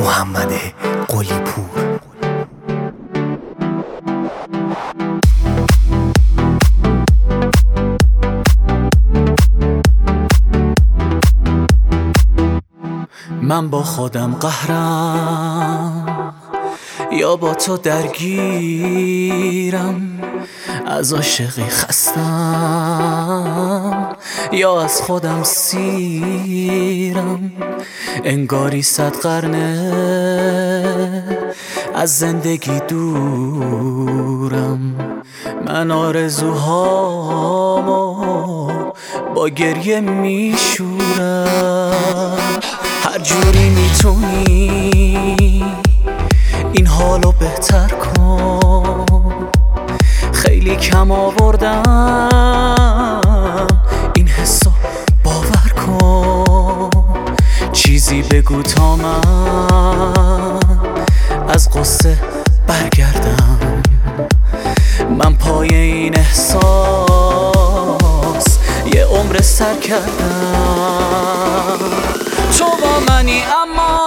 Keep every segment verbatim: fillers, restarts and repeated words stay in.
محمد قلی پور. من با خودم قهرم یا با تو درگیرم، از عاشقی خستم یا از خودم سیرم. انگاری صد قرنه از زندگی دورم. من آرزوهامو با گریه میشورم. هر جوری میتونی این حالو بهتر کن، خیلی کم آوردم این حسو باور کن. چیزی بگو تا من از قصه برگردم. من پای این احساس یه عمر سر کردم. تو با منی اما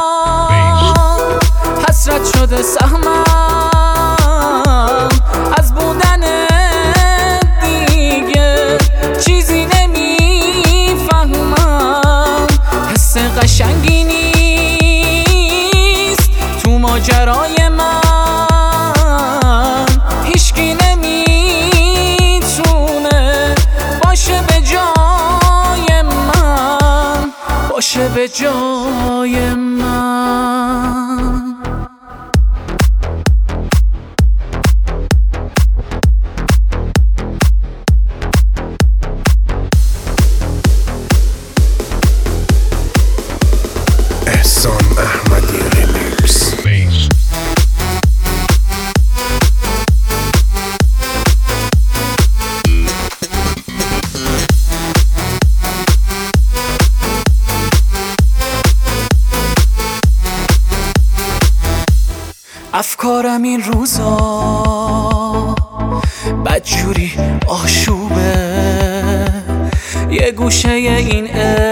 حسرت شده سهمم، از بودن دیگه چیزی نمیفهمم. حس قشنگی نیست تو ماجرای من، هیچکی نمیتونه باشه به جای من، باشه به جای من. احسان احمدی ریمیکس. افکارم این روزا بدجوری آشوبه، یه گوشه این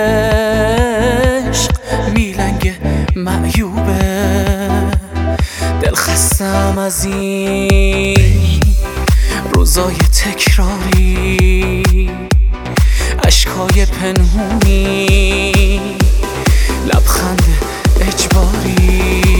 عشق میلنگ معیوبه. دل خستم از این روزای تکراری، اشکای پنهونی، لبخند اجباری.